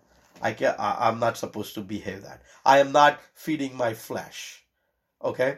I'm not supposed to behave that. I am not feeding my flesh. Okay?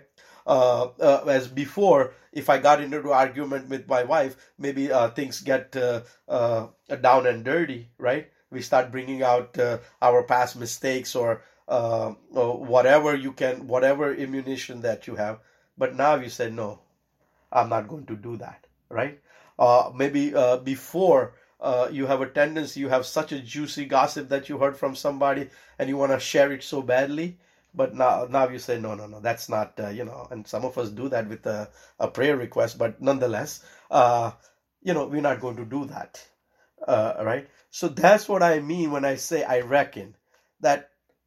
As before, if I got into an argument with my wife, maybe things get down and dirty, right? We start bringing out our past mistakes or whatever ammunition that you have. But now you say, no, I'm not going to do that, right? Maybe before you have a tendency, you have such a juicy gossip that you heard from somebody and you want to share it so badly. But now you say, no, that's not, and some of us do that with a prayer request, but nonetheless, we're not going to do that, right? So that's what I mean when I say I reckon that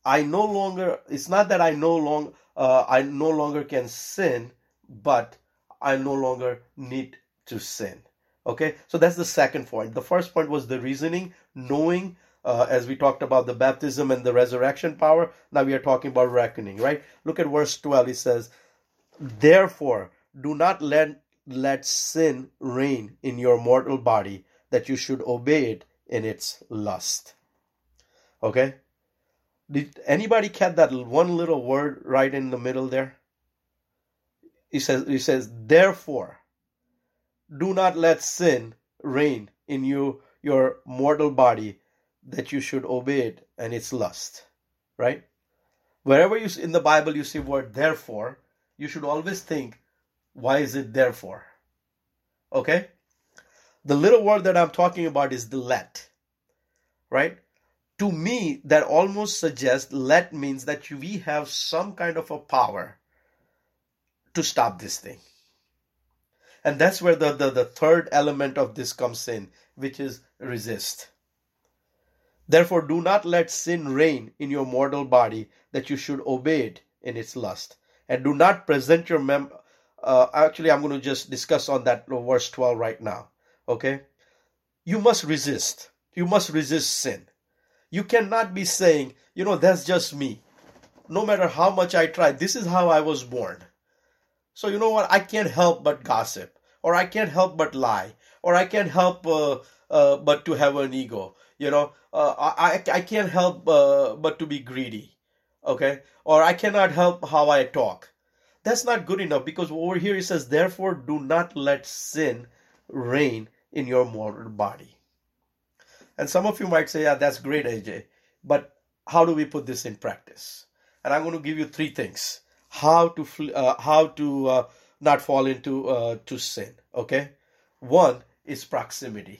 it's not that I no longer can sin, but I no longer need to sin. Okay, so that's the second point. The first point was the reasoning, knowing, as we talked about the baptism and the resurrection power. Now we are talking about reckoning, right? Look at verse 12. It says, therefore, do not let sin reign in your mortal body, that you should obey it in its lust. Okay? Did anybody catch that one little word right in the middle there? It says, therefore, do not let sin reign in your mortal body, that you should obey it and its lust, right? Wherever in the Bible you see word therefore, you should always think, why is it therefore? Okay? The little word that I'm talking about is the let, right? To me, that almost suggests let means that we have some kind of a power to stop this thing. And that's where the third element of this comes in, which is resist. Therefore, do not let sin reign in your mortal body, that you should obey it in its lust. And do not present your actually, I'm going to just discuss on that verse 12 right now. Okay? You must resist. You must resist sin. You cannot be saying, that's just me. No matter how much I try, this is how I was born. So you know what? I can't help but gossip, or I can't help but lie, or I can't help but to have an ego. I can't help but to be greedy. Okay, or I cannot help how I talk. That's not good enough, because over here it says, therefore, do not let sin reign in your mortal body. And some of you might say, yeah, that's great, AJ, but how do we put this in practice? And I'm going to give you three things how to not fall into to sin. Okay, one is proximity.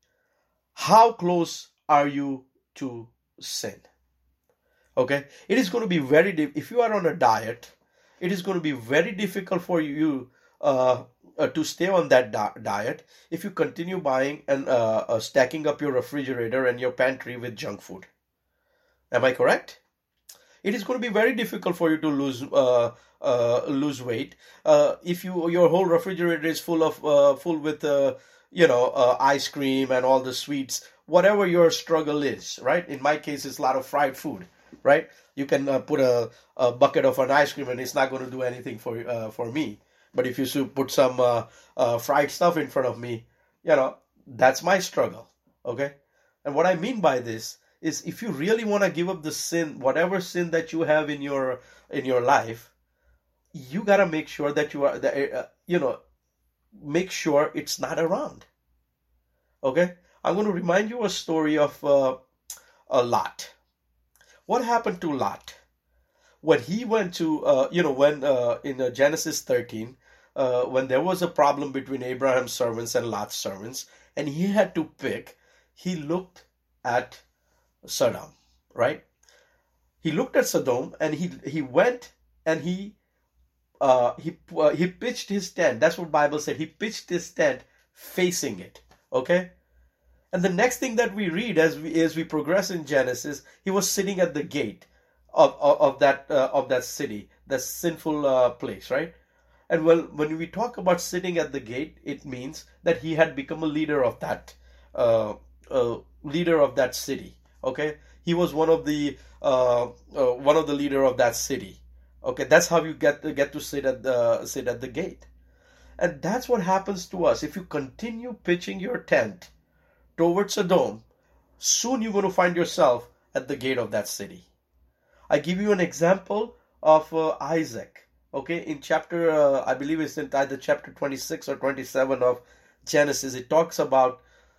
How close are you to sin? Okay, it is going to be if you are on a diet, it is going to be very difficult for you to stay on that diet if you continue buying and stacking up your refrigerator and your pantry with junk food. Am I correct? It is going to be very difficult for you to lose weight if your whole refrigerator is full with ice cream and all the sweets, whatever your struggle is, right? In my case, it's a lot of fried food, right? You can put a bucket of an ice cream and it's not going to do anything for me. But if you put some fried stuff in front of me, that's my struggle. Okay, and what I mean by this is, if you really want to give up the sin, whatever sin that you have in your life, you gotta make sure that you are make sure it's not around. Okay, I'm going to remind you a story of Lot. What happened to Lot when he went to in Genesis 13, when there was a problem between Abraham's servants and Lot's servants, and he had to pick, he looked at Sodom, right? He looked at Sodom, and he went and he pitched his tent. That's what Bible said. He pitched his tent facing it. Okay. And the next thing that we read as we progress in Genesis, he was sitting at the gate of that city, that sinful place, right? And when we talk about sitting at the gate, it means that he had become a leader of that city. Okay, he was one of the leader of that city. Okay, that's how you get to sit at the gate, and that's what happens to us if you continue pitching your tent towards Sodom. Soon you're going to find yourself at the gate of that city. I give you an example of Isaac. Okay, in chapter I believe it's in either chapter 26 or 27 of Genesis, it talks about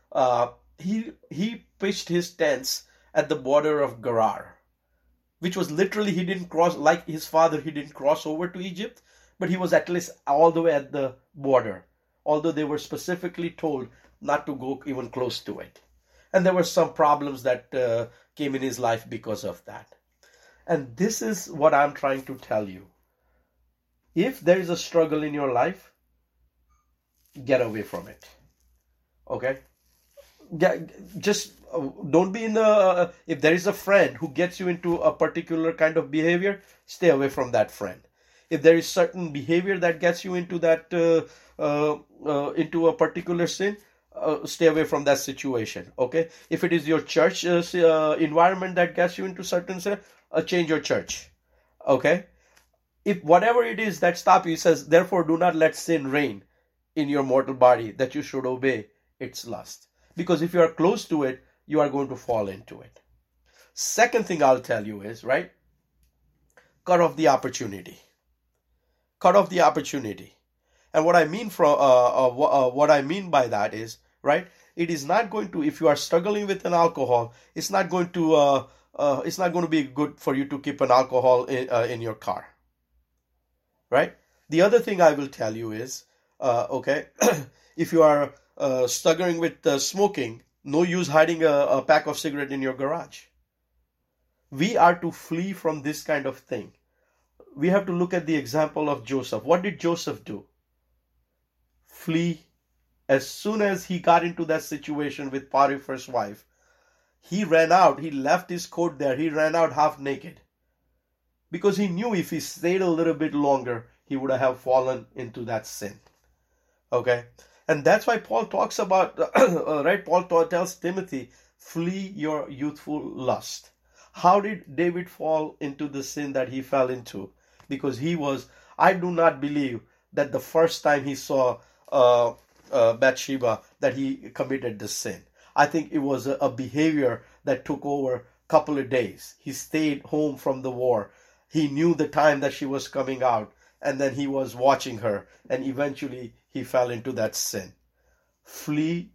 he pitched his tents at the border of Gerar, which was literally, he didn't cross, like his father, he didn't cross over to Egypt, but he was at least all the way at the border, although they were specifically told not to go even close to it. And there were some problems that came in his life because of that. And this is what I'm trying to tell you. If there is a struggle in your life, get away from it. Okay? Just don't be in the, if there is a friend who gets you into a particular kind of behavior, stay away from that friend. If there is certain behavior that gets you into that into a particular sin, stay away from that situation. Okay, if it is your church environment that gets you into certain sin, change your church. Okay, if whatever it is that stops you, it says, therefore do not let sin reign in your mortal body, that you should obey its lust. Because if you are close to it, you are going to fall into it. Second thing I'll tell you is, right, cut off the opportunity. Cut off the opportunity. And what I mean what I mean by that is, right, it is not going to, if you are struggling with an alcohol, it's not going to be good for you to keep an alcohol in your car. Right? The other thing I will tell you is, okay, if you are struggling with smoking, no use hiding a pack of cigarette in your garage. We are to flee from this kind of thing. We have to look at the example of Joseph. What did Joseph do? Flee. As soon as he got into that situation with Potiphar's wife, he ran out. He left his coat there. He ran out half naked. because he knew if he stayed a little bit longer, he would have fallen into that sin. Okay? And that's why Paul talks about, right? Paul tells Timothy, flee your youthful lust. How did David fall into the sin that he fell into? Because I do not believe that the first time he saw Bathsheba that he committed the sin. I think it was a behavior that took over a couple of days. He stayed home from the war. He knew the time that she was coming out, and then he was watching her, and eventually he fell into that sin. Flee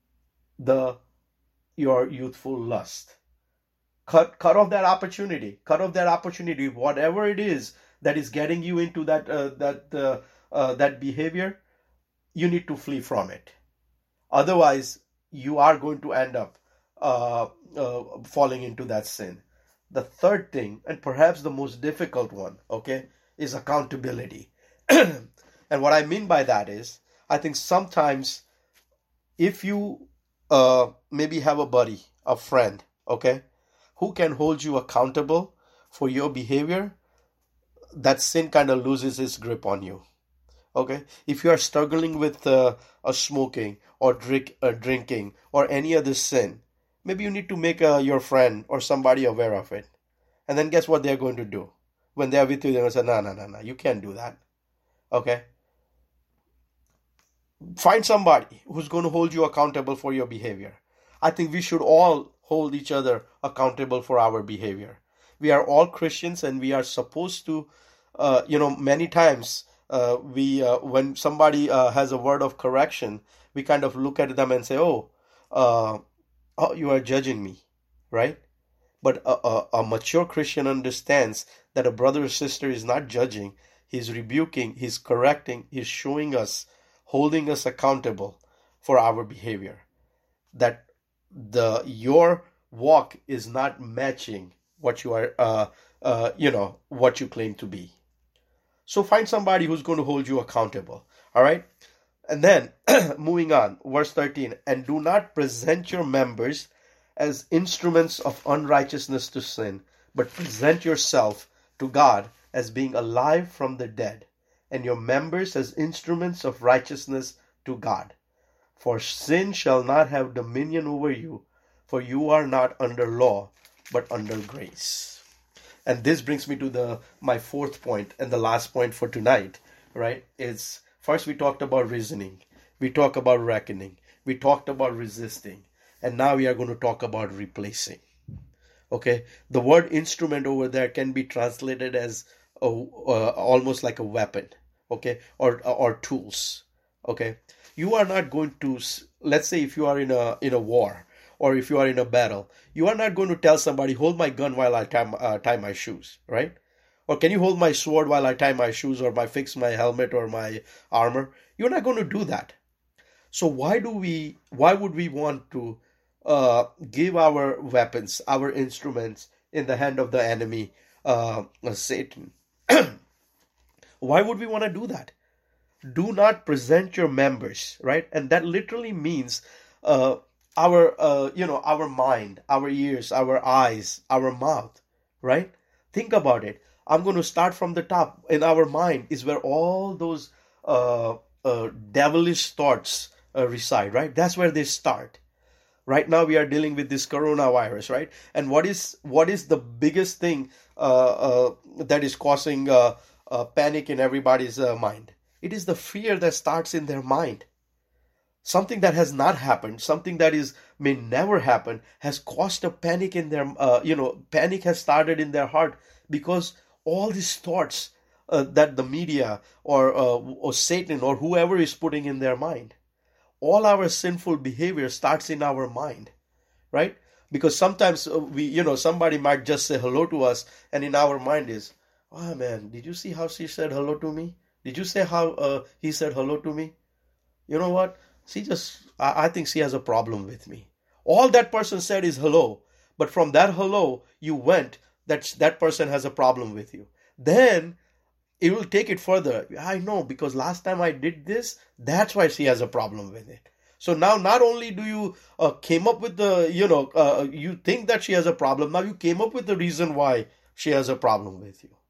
your youthful lust. Cut off that opportunity. Cut off that opportunity. Whatever it is that is getting you into that behavior, you need to flee from it. Otherwise, you are going to end up falling into that sin. The third thing, and perhaps the most difficult one, okay, is accountability. And what I mean by that is, I think sometimes if you maybe have a buddy, a friend, okay, who can hold you accountable for your behavior, that sin kind of loses its grip on you. Okay, if you are struggling with a smoking or drinking or any other sin, maybe you need to make your friend or somebody aware of it. And then guess what they're going to do? When they're with you, they're going to say, no, you can't do that. Okay? Find somebody who's going to hold you accountable for your behavior. I think we should all hold each other accountable for our behavior. We are all Christians, and we are supposed to, many times, when somebody has a word of correction, we kind of look at them and say, oh, you are judging me, right? But a mature Christian understands that a brother or sister is not judging. He's rebuking, he's correcting, he's showing us, holding us accountable for our behavior. That your walk is not matching what you are, what you claim to be. So find somebody who's going to hold you accountable. All right. And then moving on, verse 13, and do not present your members as instruments of unrighteousness to sin, but present yourself to God as being alive from the dead, and your members as instruments of righteousness to God. For sin shall not have dominion over you, for you are not under law, but under grace. And this brings me to my fourth point and the last point for tonight, right? It's first we talked about reasoning, we talked about reckoning, we talked about resisting, and now we are going to talk about replacing. Okay, the word instrument over there can be translated as almost like a weapon, okay, or tools. Okay, you are not going to, let's say if you are in a war, or if you are in a battle, you are not going to tell somebody, hold my gun while I tie my shoes, right? Or can you hold my sword while I tie my shoes, or fix my helmet or my armor? You're not going to do that. So why would we want to give our weapons, our instruments in the hand of the enemy, Satan? Why would we want to do that? Do not present your members, right? And that literally means our mind, our ears, our eyes, our mouth, right? Think about it. I'm going to start from the top. In our mind is where all those devilish thoughts reside, right? That's where they start. Right now we are dealing with this coronavirus, right? And what is the biggest thing that is causing panic in everybody's mind? It is the fear that starts in their mind. Something that has not happened, something that may never happen, has caused a panic in their, panic has started in their heart, because all these thoughts that the media or Satan or whoever is putting in their mind, all our sinful behavior starts in our mind, right? Because sometimes somebody might just say hello to us, and in our mind is, oh man, did you see how she said hello to me? Did you say how he said hello to me? You know what? I think she has a problem with me. All that person said is hello. But from that hello, you went that person has a problem with you. Then it will take it further. I know, because last time I did this, that's why she has a problem with it. So now not only do you came up with you think that she has a problem. Now you came up with the reason why she has a problem with you.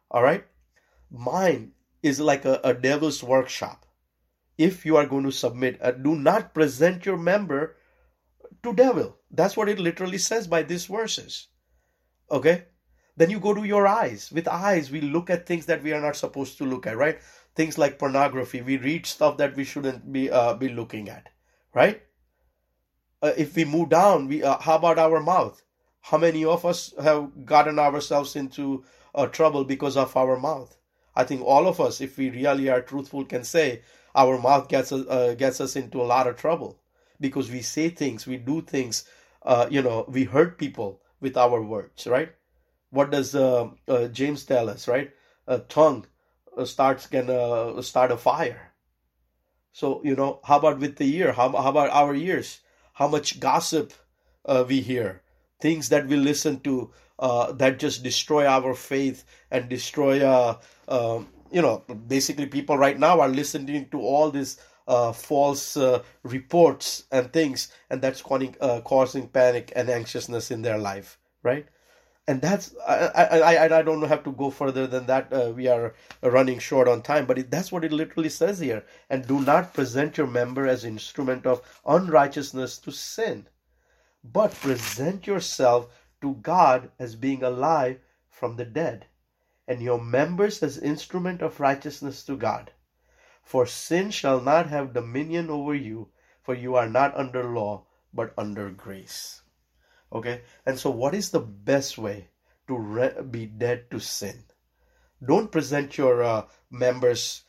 All right. Mind is like a devil's workshop. If you are going to submit, do not present your member to devil. That's what it literally says by these verses. Okay. Then you go to your eyes. With eyes, we look at things that we are not supposed to look at, right? Things like pornography. We read stuff that we shouldn't be looking at, right? If we move down, we how about our mouth? How many of us have gotten ourselves into trouble because of our mouth? I think all of us, if we really are truthful, can say our mouth gets us into a lot of trouble because we say things, we do things, we hurt people with our words, right? What does James tell us, right? A tongue can start a fire. So, how about with the ear? How about our ears? How much gossip we hear, things that we listen to that just destroy our faith and destroy, basically people right now are listening to all these false reports and things, and that's causing panic and anxiousness in their life, right? And that's I don't have to go further than that. We are running short on time, but that's what it literally says here. And do not present your member as instrument of unrighteousness to sin, but present yourself to God as being alive from the dead, and your members as instrument of righteousness to God. For sin shall not have dominion over you, for you are not under law, but under grace. Okay, and so what is the best way to be dead to sin? Don't present your members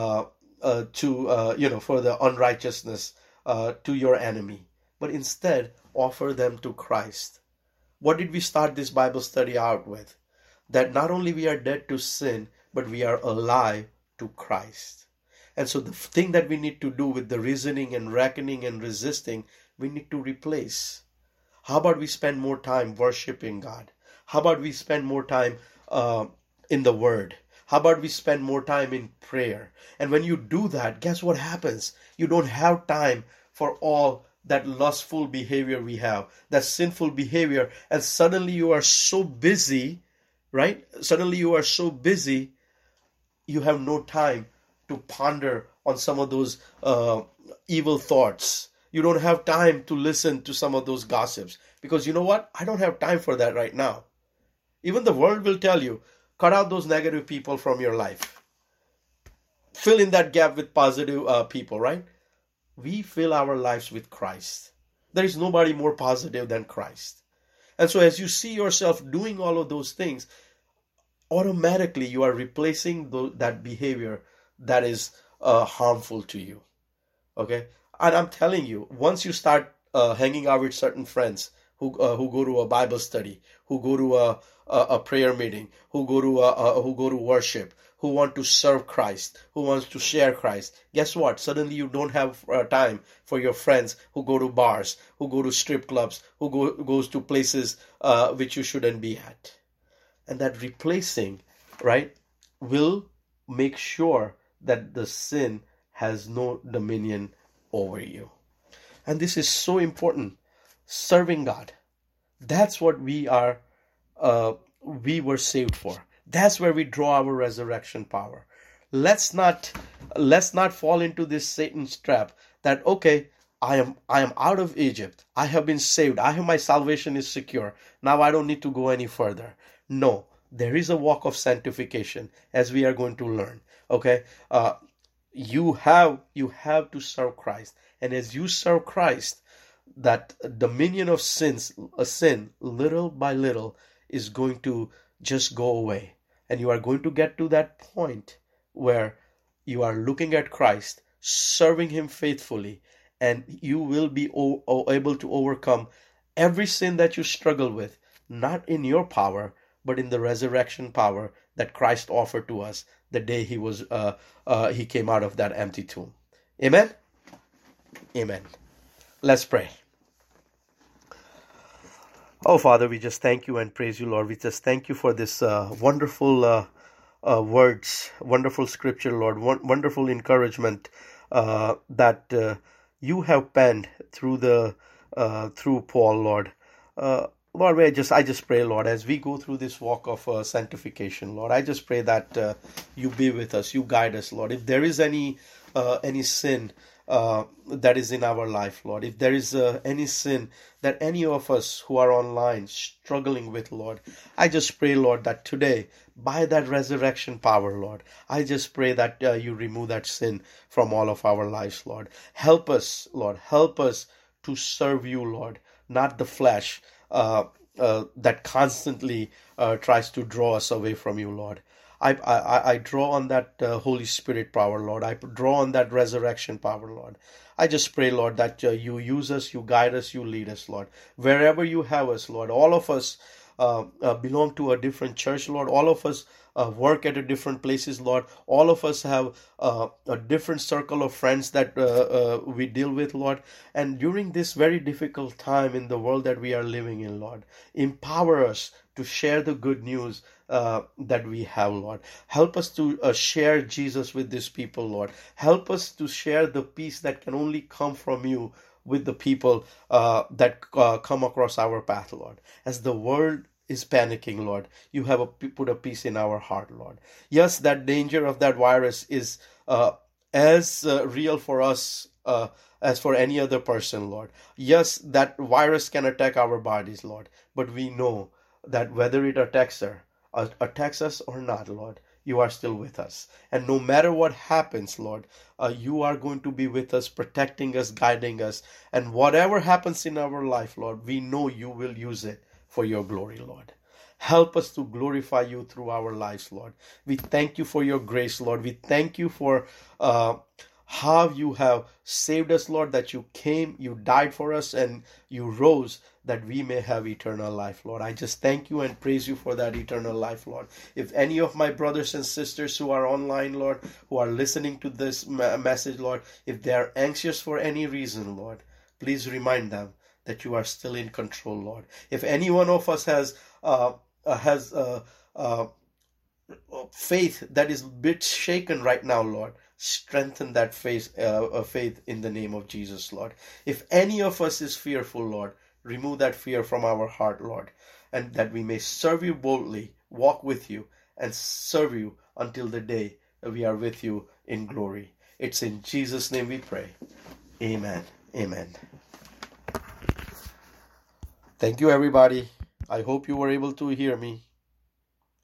for the unrighteousness to your enemy, but instead offer them to Christ. What did we start this Bible study out with? That not only we are dead to sin, but we are alive to Christ. And so the thing that we need to do with the reasoning and reckoning and resisting, we need to replace. How about we spend more time worshiping God? How about we spend more time in the Word? How about we spend more time in prayer? And when you do that, guess what happens? You don't have time for all that lustful behavior we have, that sinful behavior, and suddenly you are so busy, right? Suddenly you are so busy, you have no time to ponder on some of those evil thoughts. You don't have time to listen to some of those gossips because you know what? I don't have time for that right now. Even the world will tell you, cut out those negative people from your life. Fill in that gap with positive people, right? We fill our lives with Christ. There is nobody more positive than Christ. And so as you see yourself doing all of those things, automatically you are replacing that behavior that is harmful to you. Okay? And I'm telling you, once you start hanging out with certain friends who go to a Bible study, who go to a prayer meeting, who go to worship, who want to serve Christ, who wants to share Christ, guess what? Suddenly you don't have time for your friends who go to bars, who go to strip clubs, who goes to places which you shouldn't be at. And that replacing, right, will make sure that the sin has no dominion over you. And this is so important. Serving God. That's what we were saved for. That's where we draw our resurrection power. Let's not fall into this Satan's trap that, okay, I am out of Egypt. I have been saved. My salvation is secure. Now I don't need to go any further. No, there is a walk of sanctification, as we are going to learn. Okay, you have to serve Christ, and as you serve Christ, that dominion of sin, little by little, is going to just go away, and you are going to get to that point where you are looking at Christ, serving Him faithfully, and you will be able to overcome every sin that you struggle with, not in your power, but in the resurrection power that Christ offered to us the day He came out of that empty tomb. Amen? Amen. Let's pray. Oh, Father, we just thank you and praise you, Lord. We just thank you for this wonderful words, wonderful scripture, Lord, wonderful encouragement that you have penned through Paul, Lord. Lord, I just pray, Lord, as we go through this walk of sanctification, Lord, I just pray that you be with us, you guide us, Lord. If there is any sin that is in our life, Lord, if there is any sin that any of us who are online struggling with, Lord, I just pray, Lord, that today, by that resurrection power, Lord, I just pray that you remove that sin from all of our lives, Lord. Help us, Lord, help us to serve you, Lord, not the flesh that constantly tries to draw us away from you, Lord. I draw on that Holy Spirit power, Lord. I draw on that resurrection power, Lord. I just pray, Lord, that you use us, you guide us, you lead us, Lord. Wherever you have us, Lord, all of us belong to a different church, Lord. All of us work at a different places, Lord. All of us have a different circle of friends that we deal with, Lord. And during this very difficult time in the world that we are living in, Lord, empower us to share the good news that we have, Lord. Help us to share Jesus with these people, Lord. Help us to share the peace that can only come from you with the people that come across our path, Lord. As the world is panicking, Lord, you have put a peace in our heart, Lord. Yes, that danger of that virus is as real for us as for any other person, Lord. Yes, that virus can attack our bodies, Lord, but we know that whether it attacks us or not, Lord, you are still with us. And no matter what happens, Lord, you are going to be with us, protecting us, guiding us. And whatever happens in our life, Lord, we know you will use it for your glory, Lord. Help us to glorify you through our lives, Lord. We thank you for your grace, Lord. We thank you for how you have saved us, Lord, that you came, you died for us, and you rose that we may have eternal life, Lord. I just thank you and praise you for that eternal life, Lord. If any of my brothers and sisters who are online, Lord, who are listening to this message, Lord, if they are anxious for any reason, Lord, please remind them that you are still in control, Lord. If any one of us has faith that is a bit shaken right now, Lord, strengthen that faith in the name of Jesus, Lord. If any of us is fearful, Lord, remove that fear from our heart, Lord, and that we may serve you boldly, walk with you, and serve you until the day we are with you in glory. It's in Jesus' name we pray. Amen. Amen. Thank you, everybody. I hope you were able to hear me.